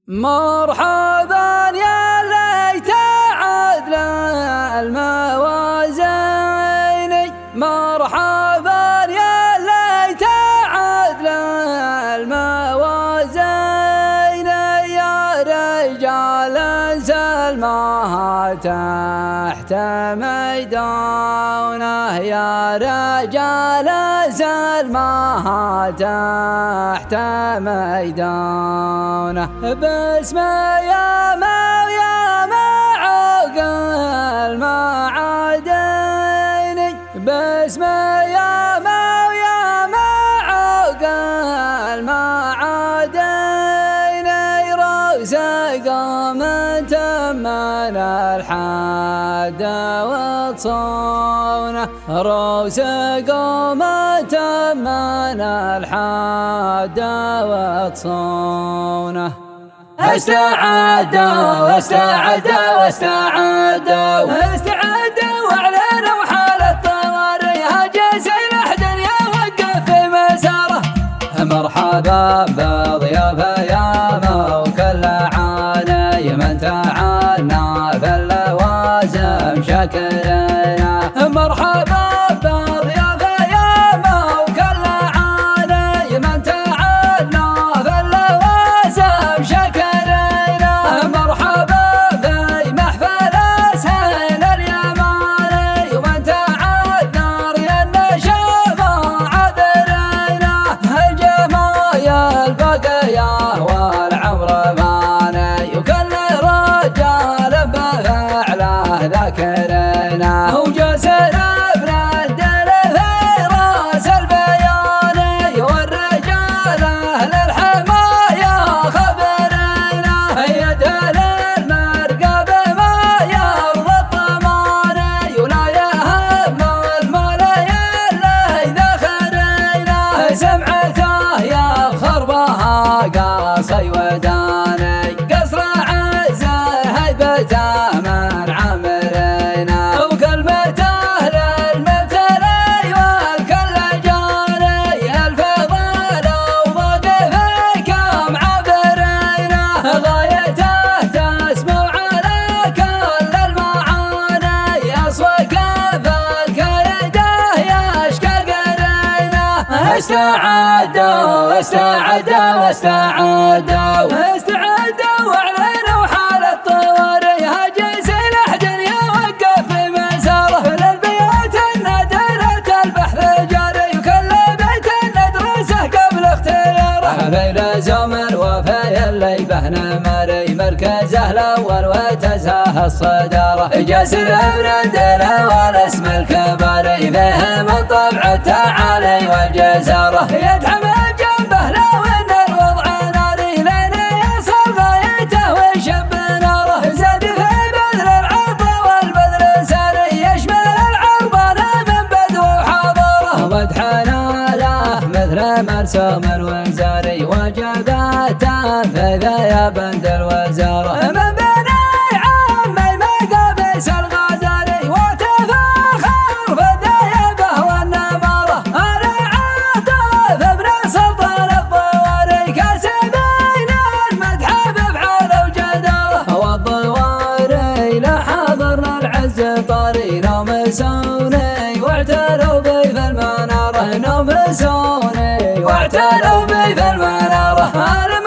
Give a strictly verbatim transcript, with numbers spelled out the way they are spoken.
مرحبا يا ليت عدل الموازين، مرحبا يا ليت عدل الموازين، يا رجال سلمها تحت ميدانه، يا رجال سلمها تحت ميدانه، باسم يا ما ويا ما عقل المعادن، باسم يا ما ويا ما عقل المعادن، روس قامت من الحد وتصونه، روس قامت من الحد وتصونه، استعدوا استعدوا استعدوا استعدوا واعلنوا حالة طوارئ، هاجس لحد يوقف في مساره، مرحبا بضيافه يا موكل عاني، من تعانى في اللوازم شكرنا، مرحبا بضيافه يا موكل عاني، من تعانى في اللوازم شكرنا، مرحبا بمحفل سهل اليماني، ومن تعذر يا النشام عذرنا، الجمايا البقيه والعمر ماني، وكل رجال بفعله ذكرنا، وجسر ابن الدل في راس البياني، والرجال اهل الحمايا خبرنا، يدل المرقب ما يرضى الطماني، ولا يهم المولى اللي ذخرنا، سمعته يفخر بها قاصي وداني، قصر عزه هيبته من عمرنا، وكلمته للمبتلي والكل جاني، الفضل وضق فيكم عبرنا، غايته تسمو على كل المعاني، اصوك فالكيده يشكى قرينا، استعدوا استعدوا استعدوا استعدوا واعلنوا حالة طوارئ، هاجس لحد يوقف في مساره، للبيوت الندرة البحث جاري، وكل بيت ندرسه قبل اختياره، في لزوم الوفي اللي بهنا مري، مركزه الاول وتزاه الصداره، جسر ابن الدل والاسم الكباري، فيه من طبع التعالي والجزاره، يدعم جنبه لو ان الوضع ناري، لين يصل غايته ويشب ناره، زاد في بذل العرض والبذل ساري، يشمل العربان من بدو وحضاره، ومدحنا له مثل مرسوم الوزاري، وجباته في ذا بند الوزاره، من بني عمي ما قابس الغزالي، وتفاخر في الديبه والنماره، انا عاطف ابن سلطان الضواري، كاسبين المدح بافعال وجداره، والضواري لحضرنا العز طاري، نوم سوني واعتلوا بي في المناره، نوم سوني واعتلوا بي في المناره.